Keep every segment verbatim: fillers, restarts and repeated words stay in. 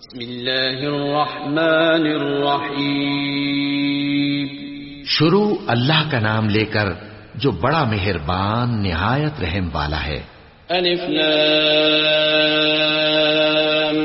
بسم اللہ الرحمن الرحیم. شروع اللہ کا نام لے کر جو بڑا مہربان نہایت رحم والا ہے. الف لام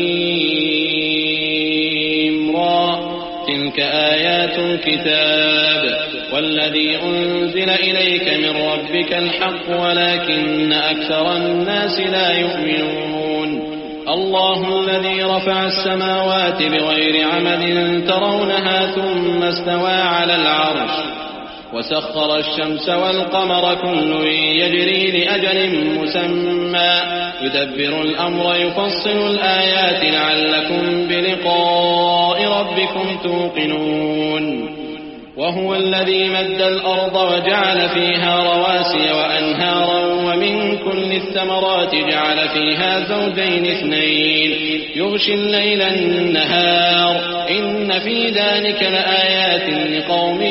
میم را تلك آیات الكتاب والذی انزل الیک من ربک الحق ولكن اکثر الناس لا يؤمنون. الله الذي رفع السماوات بغير عمد ترونها ثم استوى على العرش وسخر الشمس والقمر كل يجري لأجل مسمى يدبر الأمر يفصل الآيات لعلكم بلقاء ربكم توقنون. وهو الذي مد الأرض وجعل فيها رواسي وأنهارا ومن كل الثمرات جعل فيها زوجين اثنين يغشي الليل النهار إن في ذلك لآيات لقوم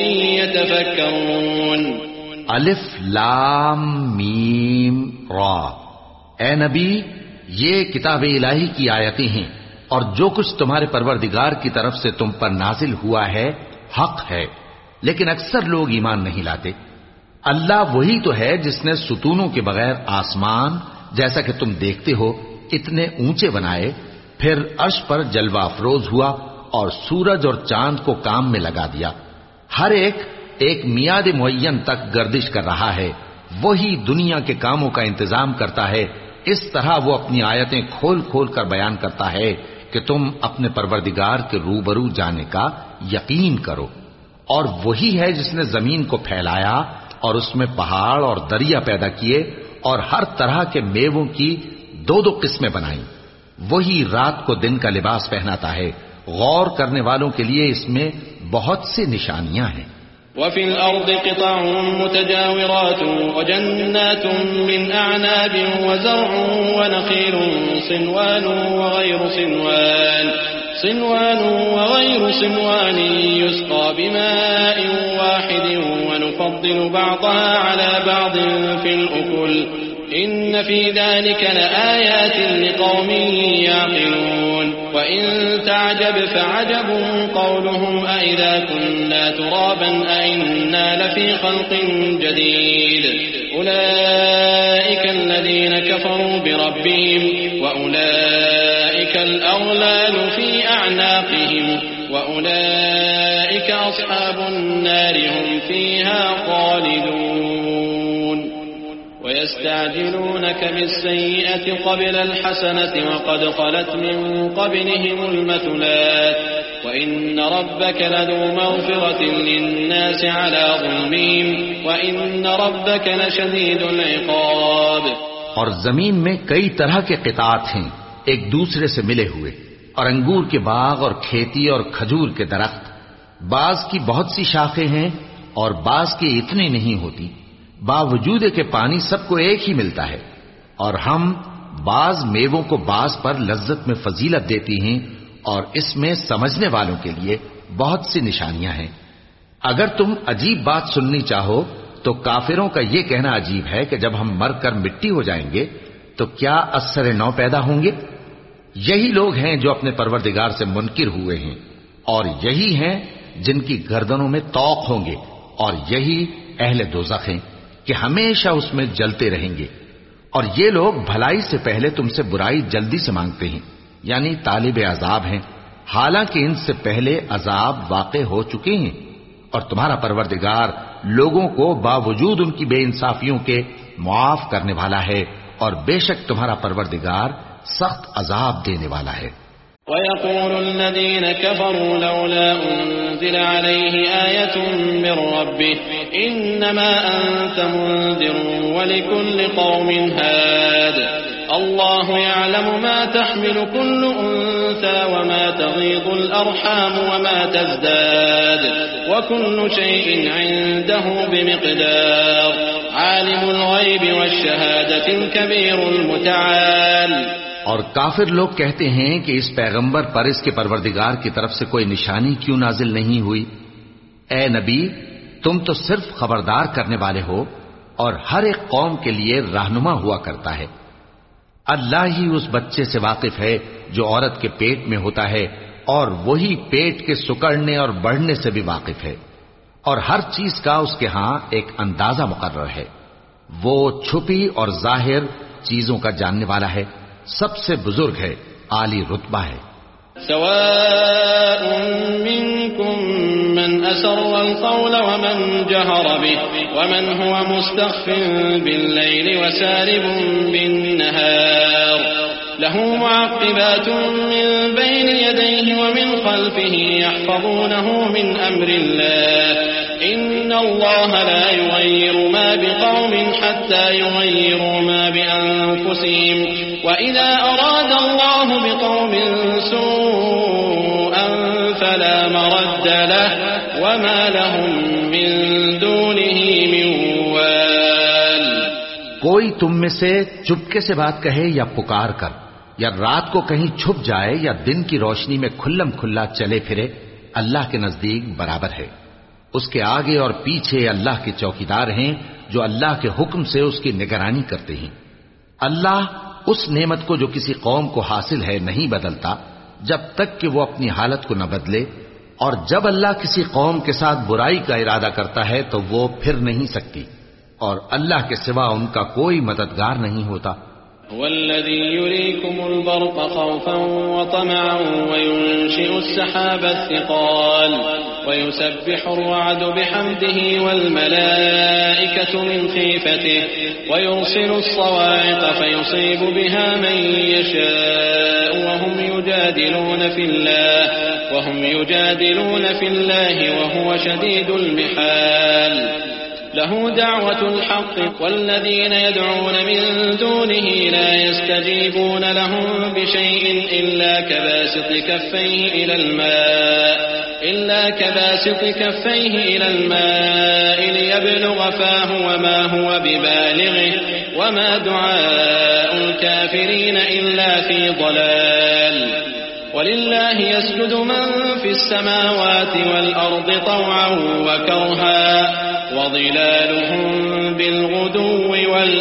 يتفكرون. الف لام میم را. اے نبی، یہ کتاب الہی کی آیتیں ہیں اور جو کچھ تمہارے پروردگار کی طرف سے تم پر نازل ہوا ہے حق ہے، لیکن اکثر لوگ ایمان نہیں لاتے. اللہ وہی تو ہے جس نے ستونوں کے بغیر آسمان جیسا کہ تم دیکھتے ہو اتنے اونچے بنائے، پھر عرش پر جلوہ افروز ہوا اور سورج اور چاند کو کام میں لگا دیا. ہر ایک ایک میعاد معین تک گردش کر رہا ہے. وہی دنیا کے کاموں کا انتظام کرتا ہے. اس طرح وہ اپنی آیتیں کھول کھول کر بیان کرتا ہے کہ تم اپنے پروردگار کے روبرو جانے کا یقین کرو. اور وہی ہے جس نے زمین کو پھیلایا اور اس میں پہاڑ اور دریا پیدا کیے اور ہر طرح کے میووں کی دو دو قسمیں بنائیں. وہی رات کو دن کا لباس پہناتا ہے. غور کرنے والوں کے لیے اس میں بہت سی نشانیاں ہیں. وفي الأرض قطع متجاورات وجنات من أعناب وزرع ونخيل صنوان وغير صنوان صنوان وغير صنوان يسقى بماء واحد ونفضل بعضها على بعض في الأكل إن في ذلك لآيات لقوم يعقلون. وإن تعجب فعجب قولهم أإذا كنا ترابا أإنا لفي خلق جديد أولئك الذين كفروا بربهم وأولئك الأغلال في أعناقهم وأولئك أصحاب النار هم فيها خالدون. ويستعجلونك بالسيئة قبل الحسنة وقد خلت من قبلهم المثلات وإن ربك لذو مغفرة للناس على ظلمهم وإن ربك لشديد العقاب. اور زمین میں کئی طرح کے قطعات ہیں ایک دوسرے سے ملے ہوئے، اور انگور کے باغ اور کھیتی اور کھجور کے درخت. بعض کی بہت سی شاخیں ہیں اور بعض کی اتنی نہیں ہوتی، باوجود کہ پانی سب کو ایک ہی ملتا ہے. اور ہم بعض میووں کو بعض پر لذت میں فضیلت دیتی ہیں اور اس میں سمجھنے والوں کے لیے بہت سی نشانیاں ہیں. اگر تم عجیب بات سننی چاہو تو کافروں کا یہ کہنا عجیب ہے کہ جب ہم مر کر مٹی ہو جائیں گے تو کیا اثر نو پیدا ہوں گے. یہی لوگ ہیں جو اپنے پروردگار سے منکر ہوئے ہیں، اور یہی ہیں جن کی گردنوں میں طوق ہوں گے، اور یہی اہل دوزخ ہیں کہ ہمیشہ اس میں جلتے رہیں گے. اور یہ لوگ بھلائی سے پہلے تم سے برائی جلدی سے مانگتے ہیں، یعنی طالب عذاب ہیں، حالانکہ ان سے پہلے عذاب واقع ہو چکے ہیں. اور تمہارا پروردگار لوگوں کو باوجود ان کی بے انصافیوں کے معاف کرنے والا ہے، اور بے شک تمہارا پروردگار سخت عذاب دینے والا ہے. وَيَقُولُ الَّذِينَ كَفَرُوا لَوْلَا أُنزِلَ عَلَيْهِ آيَةٌ مِّن رَّبِّهِ إِنَّمَا أَنتَ مُنذِرٌ وَلِكُلِّ قَوْمٍ هَادٍ اللَّهُ يَعْلَمُ مَا تَحْمِلُ كُلُّ أُنثَىٰ وَمَا تَغِيضُ الْأَرْحَامُ وَمَا تَزْدَادُ وَكُلُّ شَيْءٍ عِندَهُ بِمِقْدَارٍ عَالِمُ الْغَيْبِ وَالشَّهَادَةِ الْكَبِيرُ الْمُتَعَالِ. اور کافر لوگ کہتے ہیں کہ اس پیغمبر پر اس کے پروردگار کی طرف سے کوئی نشانی کیوں نازل نہیں ہوئی. اے نبی، تم تو صرف خبردار کرنے والے ہو اور ہر ایک قوم کے لیے رہنما ہوا کرتا ہے. اللہ ہی اس بچے سے واقف ہے جو عورت کے پیٹ میں ہوتا ہے اور وہی پیٹ کے سکڑنے اور بڑھنے سے بھی واقف ہے، اور ہر چیز کا اس کے ہاں ایک اندازہ مقرر ہے۔ وہ چھپی اور ظاہر چیزوں کا جاننے والا ہے، سب سے بزرگ ہے، عالی رتبہ ہے۔ سواء منكم من أسر القول ومن جهر به ومن هو مستخف بالليل وسارب بالنهار له معقبات من بين يديه ومن خلفه يحفظونه من أمر الله إن الله لا يغير ما بقوم حتى يغيروا ما بأنفسهم وإذا أراد الله بقوم سوءا فلا مرد له وما لهم من دونه من وال۔ کوئی تم میں سے چپکے سے بات کہے یا پکار کر، یا رات کو کہیں چھپ جائے یا دن کی روشنی میں کھلم کھلا چلے پھرے، اللہ کے نزدیک برابر ہے۔ اس کے آگے اور پیچھے اللہ کے چوکیدار ہیں جو اللہ کے حکم سے اس کی نگرانی کرتے ہیں۔ اللہ اس نعمت کو جو کسی قوم کو حاصل ہے نہیں بدلتا جب تک کہ وہ اپنی حالت کو نہ بدلے، اور جب اللہ کسی قوم کے ساتھ برائی کا ارادہ کرتا ہے تو وہ پھر نہیں سکتی، اور اللہ کے سوا ان کا کوئی مددگار نہیں ہوتا۔ والذي يريكم البرق خوفا وطمعا وينشئ السحاب الثقال ويسبح الرعد بحمده والملائكة من خيفته ويرسل الصواعق فيصيب بها من يشاء وهم يجادلون في الله وهم يجادلون في الله وهو شديد المحال له دعوة الحق والذين يدعون من دونه لا يستجيبون لهم بشيء إلا كباسط كفيه إلى الماء إلا كباسط كفيه إلى الماء ليبلغ فاه وما هو ببالغه وما دعاء الكافرين إلا في ضلال ولله يسجد من في السماوات والأرض طوعا وكرها وظلالهم بالغدو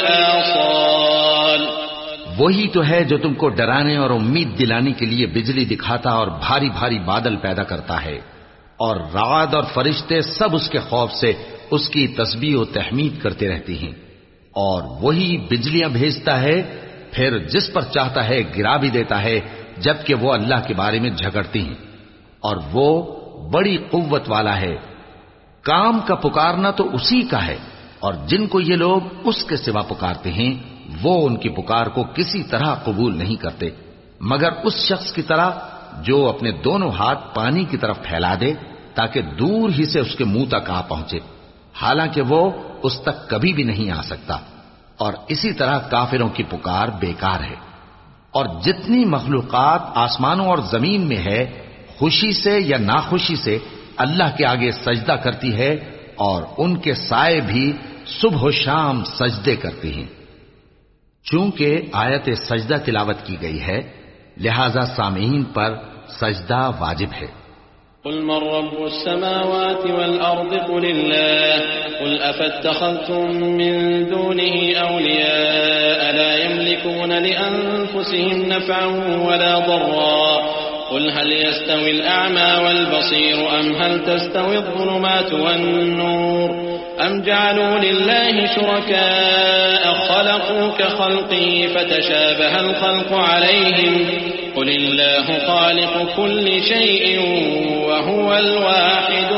والآصال۔ وہی تو ہے جو تم کو ڈرانے اور امید دلانے کے لیے بجلی دکھاتا اور بھاری بھاری بادل پیدا کرتا ہے، اور رعد اور فرشتے سب اس کے خوف سے اس کی تسبیح و تحمید کرتے رہتے ہیں، اور وہی بجلیاں بھیجتا ہے، پھر جس پر چاہتا ہے گرا بھی دیتا ہے جبکہ وہ اللہ کے بارے میں جھگڑتی ہیں، اور وہ بڑی قوت والا ہے۔ کام کا پکارنا تو اسی کا ہے، اور جن کو یہ لوگ اس کے سوا پکارتے ہیں وہ ان کی پکار کو کسی طرح قبول نہیں کرتے مگر اس شخص کی طرح جو اپنے دونوں ہاتھ پانی کی طرف پھیلا دے تاکہ دور ہی سے اس کے منہ تک آ پہنچے، حالانکہ وہ اس تک کبھی بھی نہیں آ سکتا، اور اسی طرح کافروں کی پکار بیکار ہے۔ اور جتنی مخلوقات آسمانوں اور زمین میں ہے خوشی سے یا ناخوشی سے اللہ کے آگے سجدہ کرتی ہے، اور ان کے سائے بھی صبح و شام سجدے کرتی ہیں۔ چونکہ آیت سجدہ تلاوت کی گئی ہے لہذا سامعین پر سجدہ واجب ہے۔ قل من رب السماوات والأرض قل الله قل أفاتخذتم من دونه أولياء لا يملكون لأنفسهم نفعا ولا ضرا قل هل يستوي الأعمى والبصير أم هل تستوي الظلمات والنور أم جعلوا لله شركاء خلقوا كخلقه فتشابه الخلق عليهم قل الله خالق كل شيء وهو الواحد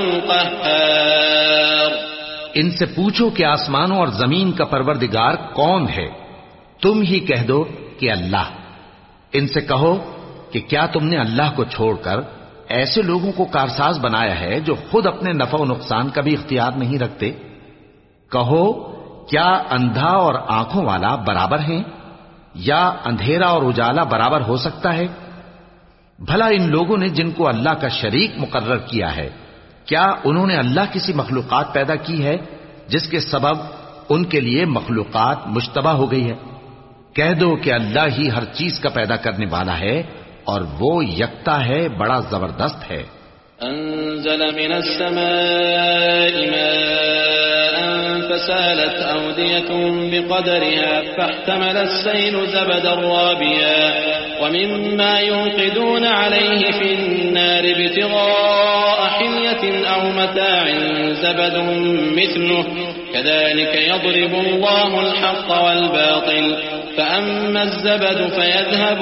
القهار۔ ان سے پوچھو کہ آسمانوں اور زمین کا پروردگار کون ہے؟ تم ہی کہہ دو کہ اللہ۔ ان سے کہو کہ کیا تم نے اللہ کو چھوڑ کر ایسے لوگوں کو کارساز بنایا ہے جو خود اپنے نفع و نقصان کا بھی اختیار نہیں رکھتے؟ کہو کیا اندھا اور آنکھوں والا برابر ہیں، یا اندھیرا اور اجالا برابر ہو سکتا ہے؟ بھلا ان لوگوں نے جن کو اللہ کا شریک مقرر کیا ہے کیا انہوں نے اللہ کسی مخلوقات پیدا کی ہے جس کے سبب ان کے لیے مخلوقات مشتبہ ہو گئی ہے؟ کہہ دو کہ اللہ ہی ہر چیز کا پیدا کرنے والا ہے اور وہ یکتا ہے، بڑا زبردست ہے۔ انزل من السماء ماء فسالت أودية بقدرها فاحتمل السيل زبدا رابيا ومما يوقدون عليه في النار ابتغاء حلية أو متاع زبد مثله كذلك يضرب الله الحق والباطل فأما الزبد فيذهب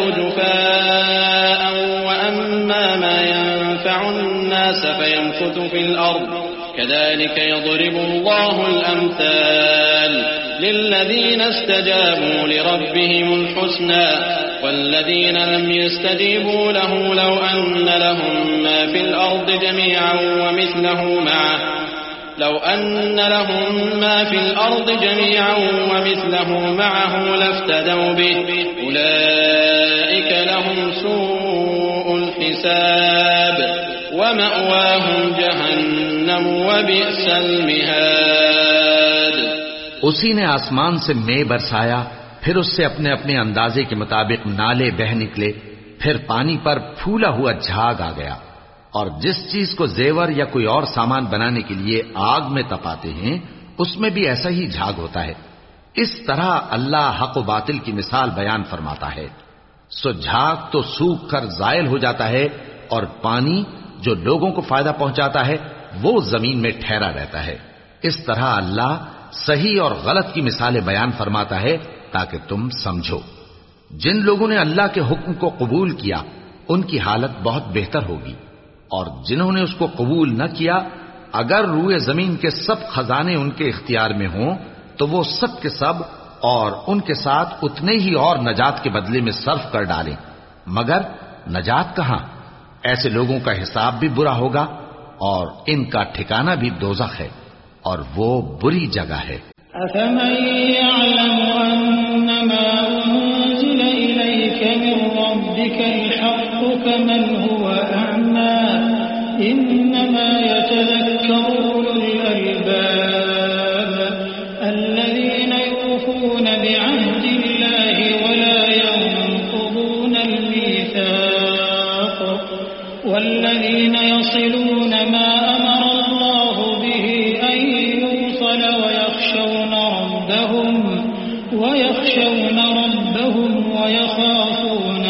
جفاء وأما ما ينفع الناس فيمكث في الأرض كذلك يضرب الله الأمثال للذين استجابوا لربهم الحسنى والذين لم يستجيبوا له لو أن لهم ما في الأرض جميعا ومثله معه لو أن لهم ما في الأرض جميعا ومثله معه لافتدوا به أولئك لهم سوء الحساب ومأواهم جهنم وبئس المهاد. اسی نے آسمان سے مے برسایا، پھر اس سے اپنے اپنے اندازے کے مطابق نالے بہہ نکلے، پھر پانی پر پھولا ہوا جھاگ آ گیا، اور جس چیز کو زیور یا کوئی اور سامان بنانے کے لیے آگ میں تپاتے ہیں اس میں بھی ایسا ہی جھاگ ہوتا ہے. اس طرح اللہ حق و باطل کی مثال بیان فرماتا ہے. سو جھاگ تو سوکھ کر زائل ہو جاتا ہے، اور پانی جو لوگوں کو فائدہ پہنچاتا ہے وہ زمین میں ٹھہرا رہتا ہے. اس طرح اللہ صحیح اور غلط کی مثالیں بیان فرماتا ہے تاکہ تم سمجھو. جن لوگوں نے اللہ کے حکم کو قبول کیا ان کی حالت بہت بہتر ہوگی، اور جنہوں نے اس کو قبول نہ کیا اگر روئے زمین کے سب خزانے ان کے اختیار میں ہوں تو وہ سب کے سب اور ان کے ساتھ اتنے ہی اور نجات کے بدلے میں صرف کر ڈالیں، مگر نجات کہاں؟ ایسے لوگوں کا حساب بھی برا ہوگا اور ان کا ٹھکانہ بھی دوزخ ہے، اور وہ بری جگہ ہے. أَفَمَن يَعْلَمُ أَنَّمَا أُنزِلَ إِلَيْكَ مِن رَّبِّكَ الْحَقُّ كَمَنْ هُوَ أَعْمَىٰ إِنَّمَا يَتَذَكَّرُ أُولُو الْأَلْبَابِ الَّذِينَ يُوفُونَ بِعَهْدِ اللَّهِ وَلَا يَنقُضُونَ الْمِيثَاقَ وَالَّذِينَ يَصِلُونَ مَا أَمَرَ اللَّهُ بِهِ أَن يُوصَلَ وَيَخْشَوْنَ رَبَّهُمْ وَيَخْشَوْنَ رَبَّهُمْ وَيَخَافُونَ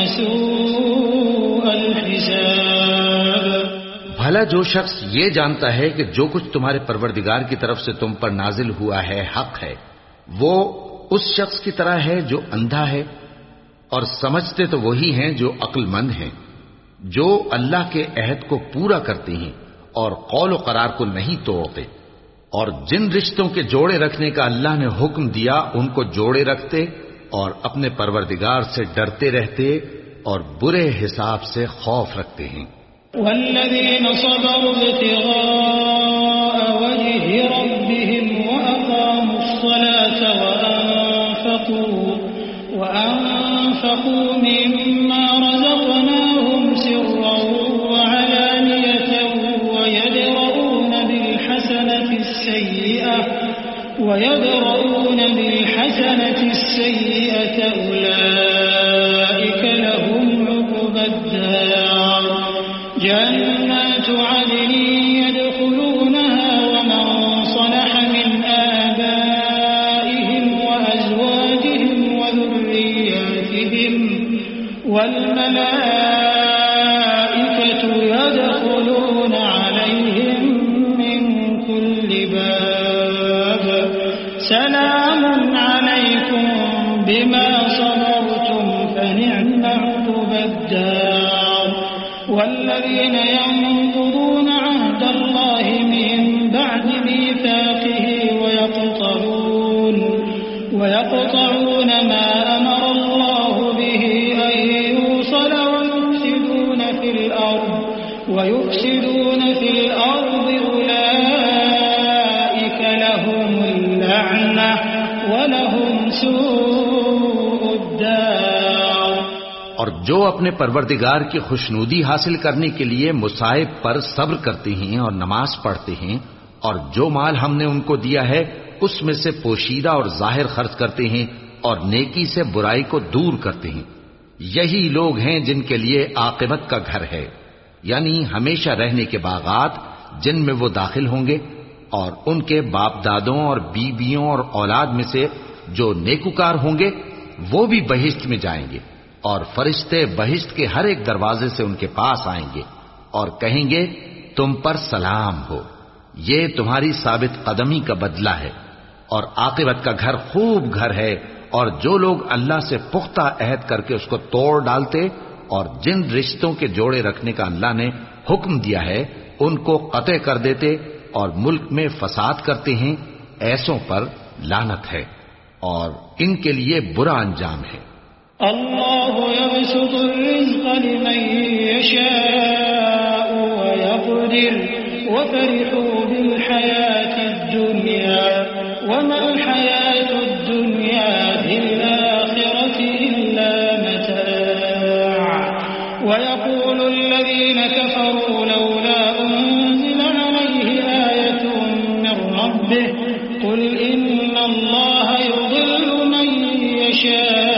سُوءَ الْحِسَابِ. بھلا جو شخص یہ جانتا ہے کہ جو کچھ تمہارے پروردگار کی طرف سے تم پر نازل ہوا ہے حق ہے، وہ اس شخص کی طرح ہے جو اندھا ہے، اور سمجھتے تو وہی ہیں جو عقل مند ہیں، جو اللہ کے عہد کو پورا کرتے ہیں اور قول و قرار کو نہیں توڑتے، اور جن رشتوں کے جوڑے رکھنے کا اللہ نے حکم دیا ان کو جوڑے رکھتے اور اپنے پروردگار سے ڈرتے رہتے اور برے حساب سے خوف رکھتے ہیں. والذين صبروا ابتغاء وجه ربهم وأقاموا الصلاة وأنفقوا وأنفقوا مما رزقناهم سرا وعلانية ويدرؤون بالحسنة السيئة ويدرؤون بالحسنة السيئة أولئك لهم عقبى الدار جنات عدن يدخلونها ومن صلح من آبائهم وأزواجهم وذرياتهم والملائكة يدخلون عليهم من كل باب سلام عليكم بما صبرتم فنعم عقبى الدار. والذين ينقضون عهد الله من بعد ميثاقه ويقطعون ويقطعون ما أمر الله به أن يوصل ويفسدون في الأرض ويفسدون في الأرض أولئك لهم اللعنة ولهم سوء الدار. اور جو اپنے پروردگار کی خوشنودی حاصل کرنے کے لیے مصائب پر صبر کرتے ہیں اور نماز پڑھتے ہیں، اور جو مال ہم نے ان کو دیا ہے اس میں سے پوشیدہ اور ظاہر خرچ کرتے ہیں اور نیکی سے برائی کو دور کرتے ہیں، یہی لوگ ہیں جن کے لیے عاقبت کا گھر ہے، یعنی ہمیشہ رہنے کے باغات جن میں وہ داخل ہوں گے، اور ان کے باپ دادوں اور بیویوں اور اولاد میں سے جو نیکوکار ہوں گے وہ بھی بہشت میں جائیں گے. اور فرشتے بہشت کے ہر ایک دروازے سے ان کے پاس آئیں گے اور کہیں گے تم پر سلام ہو، یہ تمہاری ثابت قدمی کا بدلہ ہے اور عاقبت کا گھر خوب گھر ہے، اور جو لوگ اللہ سے پختہ عہد کر کے اس کو توڑ ڈالتے اور جن رشتوں کے جوڑے رکھنے کا اللہ نے حکم دیا ہے ان کو قطع کر دیتے اور ملک میں فساد کرتے ہیں، ایسوں پر لعنت ہے اور ان کے لیے برا انجام ہے۔ اللہ يبسط الرزق لمن يشاء ويقدر وفرحوا بالحياة الدنيا وما الحياة الدنيا في الآخرة إلا متاع ويقول الذين كفروا لولا أنزل عليه آية من ربه قل إن الله يضل من يشاء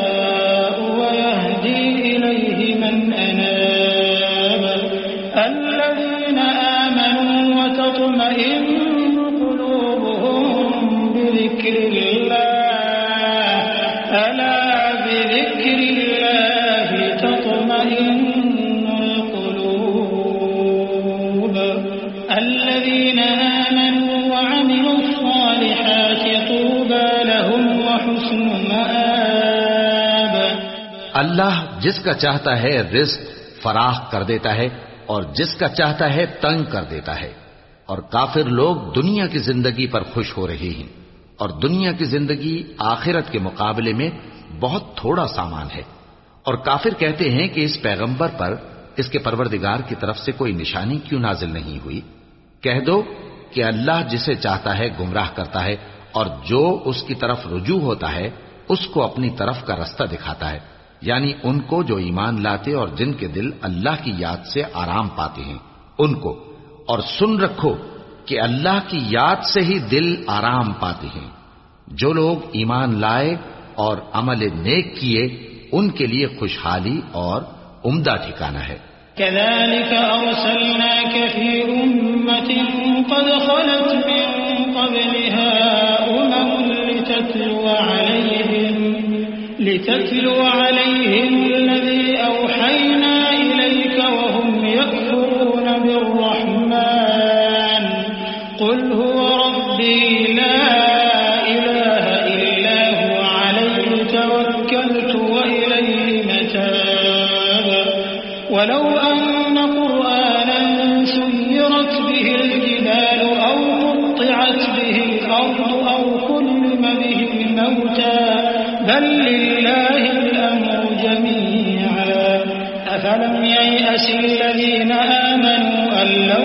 اللہ جس کا چاہتا ہے رزق فراخ کر دیتا ہے اور جس کا چاہتا ہے تنگ کر دیتا ہے، اور کافر لوگ دنیا کی زندگی پر خوش ہو رہے ہیں اور دنیا کی زندگی آخرت کے مقابلے میں بہت تھوڑا سامان ہے، اور کافر کہتے ہیں کہ اس پیغمبر پر اس کے پروردگار کی طرف سے کوئی نشانی کیوں نازل نہیں ہوئی؟ کہہ دو کہ اللہ جسے چاہتا ہے گمراہ کرتا ہے اور جو اس کی طرف رجوع ہوتا ہے اس کو اپنی طرف کا رستہ دکھاتا ہے، یعنی ان کو جو ایمان لاتے اور جن کے دل اللہ کی یاد سے آرام پاتے ہیں ان کو، اور سن رکھو کہ اللہ کی یاد سے ہی دل آرام پاتے ہیں۔ جو لوگ ایمان لائے اور عمل نیک کیے ان کے لیے خوشحالی اور عمدہ ٹھکانہ ہے۔ كذلك أرسلناك في أمة قد خلت من قبلها أمم لتتلو عليهم لتتلو عليهم الذي أوحينا إليك وهم يكفرون بالرحمن قل هو ربي لا إله إلا هو عليه توكلت وإليه متاب ولو أن قرآنا سيرت به الجبال أو قطعت به الأرض أو كلم به الموتى بل لله الأمر جميعا أفلم ييأس الذين آمنوا أن لو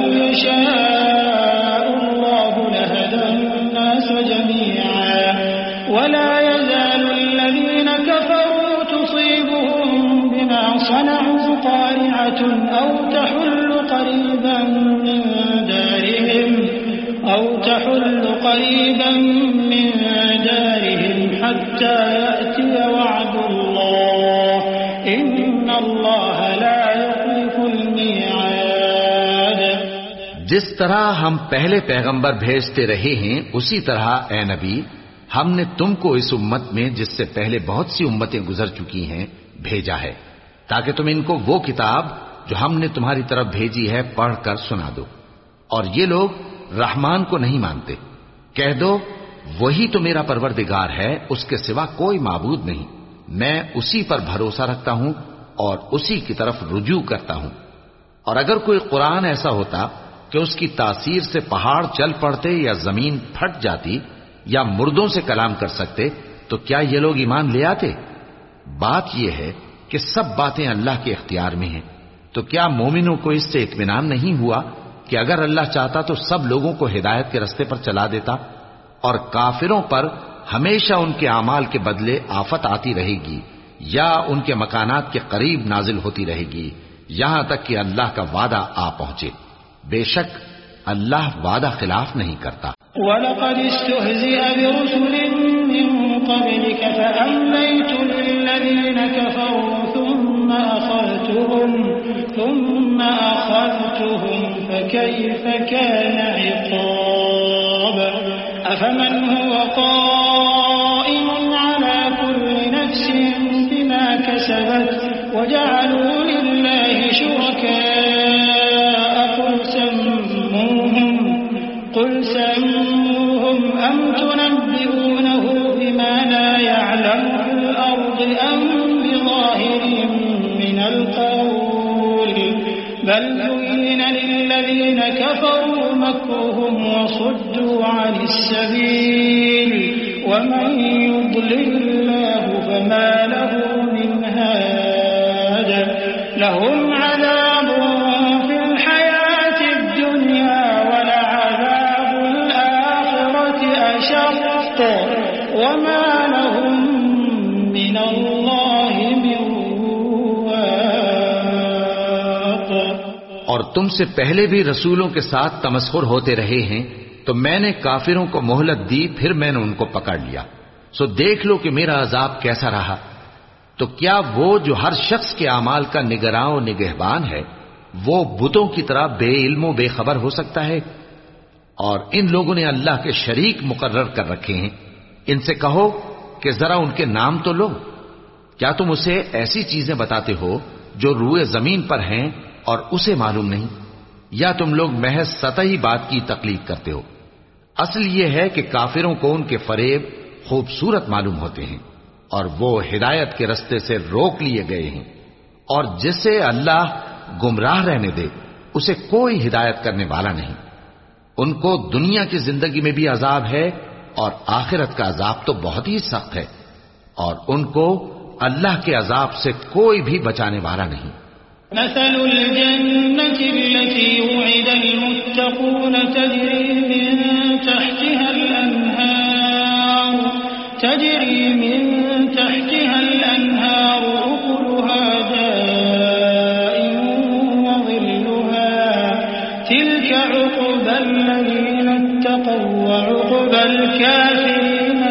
يشاء الله لهدى الناس جميعا ولا يزال الذين كفروا تصيبهم بما صنعوا قارعة أو تحل قريبا من دارهم أو تحل قريبا من دارهم حتى يأتي وعد الله إن الله لا يخلف الميعاد۔ جس طرح ہم پہلے پیغمبر بھیجتے رہے ہیں اسی طرح اے نبی ہم نے تم کو اس امت میں جس سے پہلے بہت سی امتیں گزر چکی ہیں بھیجا ہے تاکہ تم ان کو وہ کتاب جو ہم نے تمہاری طرف بھیجی ہے پڑھ کر سنا دو، اور یہ لوگ رحمان کو نہیں مانتے۔ کہہ دو وہی تو میرا پروردگار ہے، اس کے سوا کوئی معبود نہیں، میں اسی پر بھروسہ رکھتا ہوں اور اسی کی طرف رجوع کرتا ہوں۔ اور اگر کوئی قرآن ایسا ہوتا کہ اس کی تاثیر سے پہاڑ چل پڑتے یا زمین پھٹ جاتی یا مردوں سے کلام کر سکتے تو کیا یہ لوگ ایمان لے آتے؟ بات یہ ہے کہ سب باتیں اللہ کے اختیار میں ہیں، تو کیا مومنوں کو اس سے اطمینان نہیں ہوا کہ اگر اللہ چاہتا تو سب لوگوں کو ہدایت کے رستے پر چلا دیتا؟ اور کافروں پر ہمیشہ ان کے اعمال کے بدلے آفت آتی رہے گی یا ان کے مکانات کے قریب نازل ہوتی رہے گی یہاں تک کہ اللہ کا وعدہ آ پہنچے۔ بے شک اللہ وعدہ خلاف نہیں کرتا۔ وَلَقَدِ اسْتُهْزِئَ بِرُسُلٍ مِّن قَبْلِكَ فَأَمْلَيْتُ لِلَّذِينَ كَفَرُوا ثُمَّ أَخَذْتُهُمْ ثُمَّ أَخَذْتُهُمْ فَكَيْفَ كَانَ عِقَابِ أَفَمَنْ هُوَ قَائِمٌ عَلَى كُلِّ نَفْسٍ بِمَا كَسَبَتْ بل زين للذين كفروا مكرهم وصدوا عن السبيل ومن يضلل الله فما له من هاد لهم عذاب في الحياة الدنيا ولعذاب الآخرة أشق وما لهم من الله من واق. اور تم سے پہلے بھی رسولوں کے ساتھ تمسخر ہوتے رہے ہیں تو میں نے کافروں کو مہلت دی، پھر میں نے ان کو پکڑ لیا. سو دیکھ لو کہ میرا عذاب کیسا رہا. تو کیا وہ جو ہر شخص کے اعمال کا نگراں و نگہبان ہے وہ بتوں کی طرح بے علم و بے خبر ہو سکتا ہے؟ اور ان لوگوں نے اللہ کے شریک مقرر کر رکھے ہیں. ان سے کہو کہ ذرا ان کے نام تو لو. کیا تم اسے ایسی چیزیں بتاتے ہو جو روئے زمین پر ہیں اور اسے معلوم نہیں؟ یا تم لوگ محض سطحی بات کی تقلید کرتے ہو؟ اصل یہ ہے کہ کافروں کو ان کے فریب خوبصورت معلوم ہوتے ہیں اور وہ ہدایت کے رستے سے روک لیے گئے ہیں، اور جسے اللہ گمراہ رہنے دے اسے کوئی ہدایت کرنے والا نہیں. ان کو دنیا کی زندگی میں بھی عذاب ہے اور آخرت کا عذاب تو بہت ہی سخت ہے، اور ان کو اللہ کے عذاب سے کوئی بھی بچانے والا نہیں. مثل الجنة التي وعد المتقون تجري من تحتها الأنهار تجري من تحتها الأنهار أكلها دائم وظلها تلك عقبى الذين اتقوا وعقبى الكافرين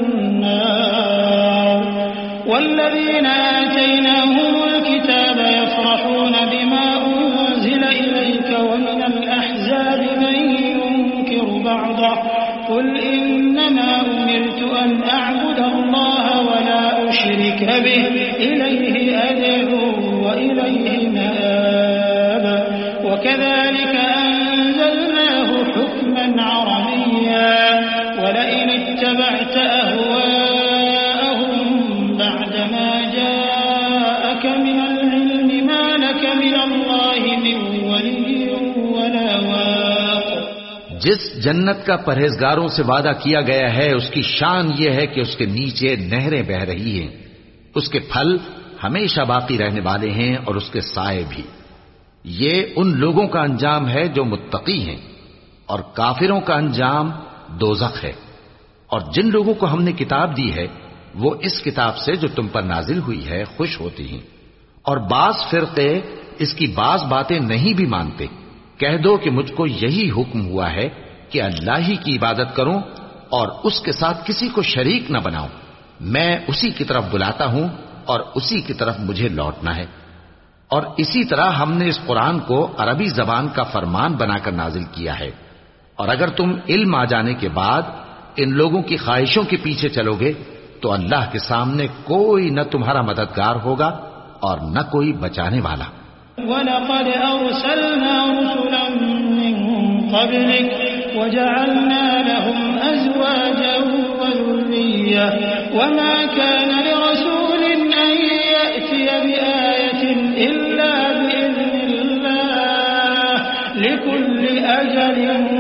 النار. والذين آتيناهم الكتاب يفرحون بما أنزل إليك ومن الأحزاب من ينكر بعضه قل إنما أمرت أن أعبد الله ولا أشرك به إليه أدعو وإليه مآب. وكذلك أنزلناه حكما عربيا ولئن اتبعت أهواءهم بعدما جاءك من العلم ما لك من الله من ولي ولا واق. جس جنت کا پرہیزگاروں سے وعدہ کیا گیا ہے اس کی شان یہ ہے کہ اس کے نیچے نہریں بہہ رہی ہیں، اس کے پھل ہمیشہ باقی رہنے والے ہیں اور اس کے سائے بھی. یہ ان لوگوں کا انجام ہے جو متقی ہیں، اور کافروں کا انجام دوزخ ہے. اور جن لوگوں کو ہم نے کتاب دی ہے وہ اس کتاب سے جو تم پر نازل ہوئی ہے خوش ہوتی ہیں، اور بعض فرقے اس کی بعض باتیں نہیں بھی مانتے. کہہ دو کہ مجھ کو یہی حکم ہوا ہے کہ اللہ ہی کی عبادت کروں اور اس کے ساتھ کسی کو شریک نہ بناؤں. میں اسی کی طرف بلاتا ہوں اور اسی کی طرف مجھے لوٹنا ہے. اور اسی طرح ہم نے اس قرآن کو عربی زبان کا فرمان بنا کر نازل کیا ہے. اور اگر تم علم آ جانے کے بعد ان لوگوں کی خواہشوں کے پیچھے چلو گے تو اللہ کے سامنے کوئی نہ تمہارا مددگار ہوگا اور نہ کوئی بچانے والا. وَلَقَدْ أَرْسَلْنَا رُسُلًا مِّن قَبْلِكَ وَجَعَلْنَا لَهُمْ أَزْوَاجًا وَذُرِّيَّةً وَمَا كَانَ لِرَسُولٍ أَن يَأْتِيَ بِآيَةٍ إِلَّا بِإِذْنِ اللَّهِ لِكُلِّ أَجَلٍ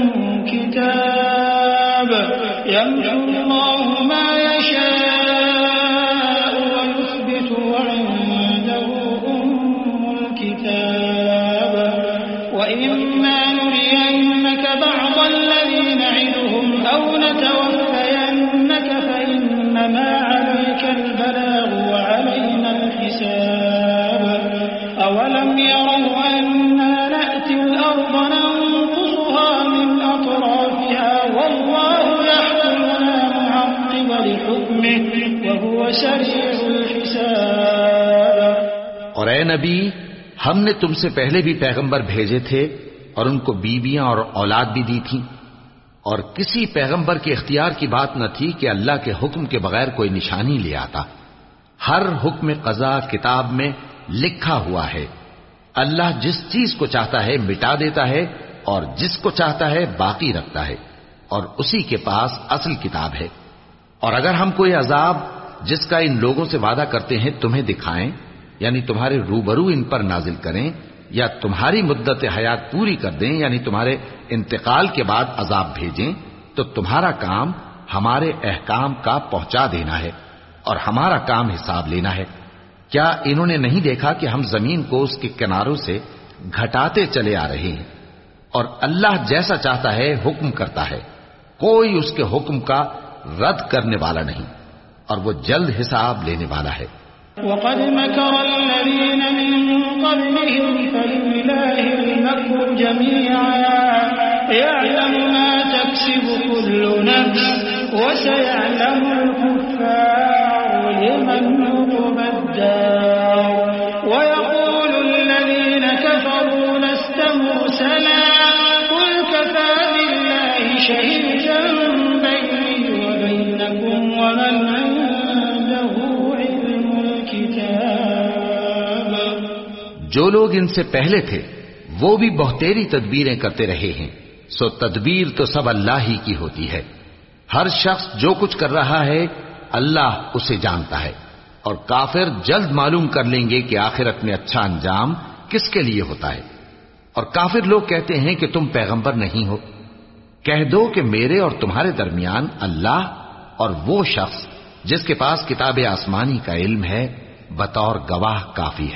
كِتَابٌ يَمْحُو اللَّهُ مَا يَشَاءُ وَيُثْبِتُ وَعِندَهُ أُمُّ الْكِتَابِ وَإِمَّا نُرِيَنَّكَ بَعْضَ الَّذِي نَعِدُهُمْ أَوْ نَتَوَفَّيَنَّكَ فَإِنَّمَا عَلَيْكَ الْبَلَاغُ وَعَلَيْنَا الْحِسَابُ أَوَلَمْ يَرَوْا أَنَّا نَأْتِي الْأَرْضَ نَنقُصُهَا مِنْ أَطْرَافِهَا وَاللَّهُ يَحْكُمُ لَا مُعَقِّبَ لِحُكْمِهِ وَهُوَ سَرِيعُ الْحِسَابِ. اور اے نبی، ہم نے تم سے پہلے بھی پیغمبر بھیجے تھے اور ان کو بیویاں اور اولاد بھی دی تھی، اور کسی پیغمبر کے اختیار کی بات نہ تھی کہ اللہ کے حکم کے بغیر کوئی نشانی لے آتا. ہر حکم قضا کتاب میں لکھا ہوا ہے. اللہ جس چیز کو چاہتا ہے مٹا دیتا ہے اور جس کو چاہتا ہے باقی رکھتا ہے، اور اسی کے پاس اصل کتاب ہے. اور اگر ہم کوئی عذاب جس کا ان لوگوں سے وعدہ کرتے ہیں تمہیں دکھائیں، یعنی تمہارے روبرو ان پر نازل کریں، یا تمہاری مدت حیات پوری کر دیں یعنی تمہارے انتقال کے بعد عذاب بھیجیں تو تمہارا کام ہمارے احکام کا پہنچا دینا ہے اور ہمارا کام حساب لینا ہے۔ کیا انہوں نے نہیں دیکھا کہ ہم زمین کو اس کے کناروں سے گھٹاتے چلے آ رہے ہیں اور اللہ جیسا چاہتا ہے حکم کرتا ہے، کوئی اس کے حکم کا رد کرنے والا نہیں اور وہ جلد حساب لینے والا ہے۔ وقد مكر الذين من قبلهم فلله المكر جميعا يعلم ما تكسب كل نفس وسيعلم الكفار لمن عقبى الدار ويقول الذين كفروا لست مرسلا قل كفى بالله شهيدا بيني وبينكم ومن عنده علم الكتاب۔ جو لوگ ان سے پہلے تھے وہ بھی بہتیری تدبیریں کرتے رہے ہیں، سو تدبیر تو سب اللہ ہی کی ہوتی ہے۔ ہر شخص جو کچھ کر رہا ہے اللہ اسے جانتا ہے، اور کافر جلد معلوم کر لیں گے کہ آخرت میں اچھا انجام کس کے لیے ہوتا ہے۔ اور کافر لوگ کہتے ہیں کہ تم پیغمبر نہیں ہو، کہہ دو کہ میرے اور تمہارے درمیان اللہ اور وہ شخص جس کے پاس کتاب آسمانی کا علم ہے بطور گواہ کافی ہے۔